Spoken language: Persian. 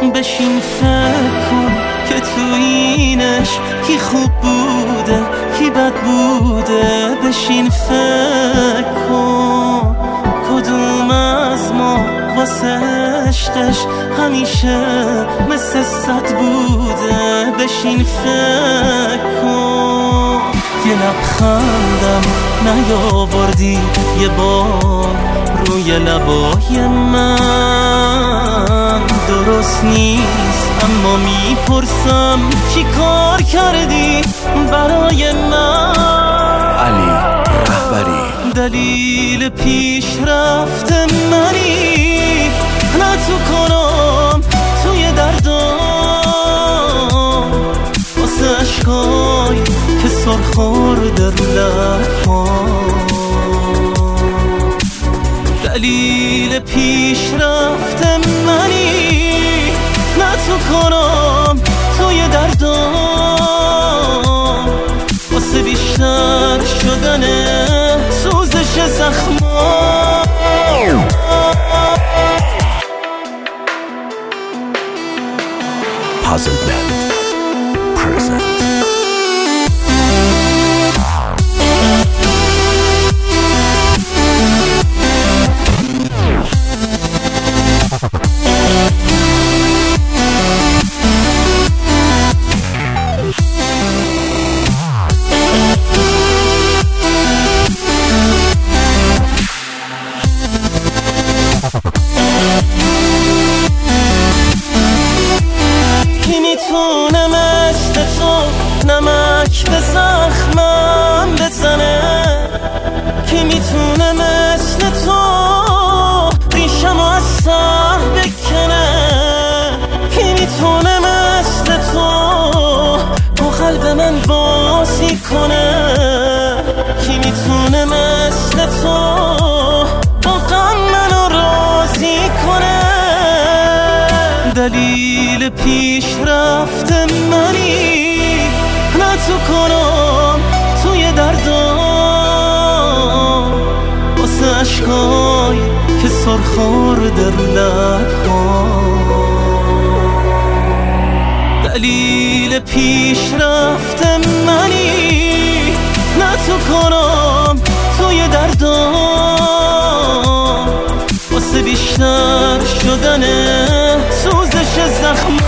بشین فکر کن که تو اینش کی خوب بوده کی بد بوده. بشین فکر کن کدوم از ما واسه عشقش همیشه مثل صد بوده. بشین فکر کن یه لبخندم نیاوردی یه بار روی لبای من. درست نیست اما میپرسم چی کار کردی برای من. علی رهبری دلیل پیشرفت منی نه تو کنم توی دردم واسه عشقای که سرخورده رو لبم. دلیل پیشرفت منی نه تو کنم توی دردم واسه بیشتر شدن سوزش زخمام. Puzzle Band present. کی میتونه مثل تو نمک به زخمم بزنه؟ کی میتونه مثل تو ریشم از سر بکنه؟ کی میتونه مثل تو با قلب من بازی کنه؟ کی میتونه مثل تو با غم منو راضی کنه؟ دلیل پیشرفت منی نه تو کنم توی دردم واسه عشقای که سرخورده رو لبم. دلیل پیشرفت منی نه تو کنم توی دردم واسه بیشتر شدن سوزش زخم.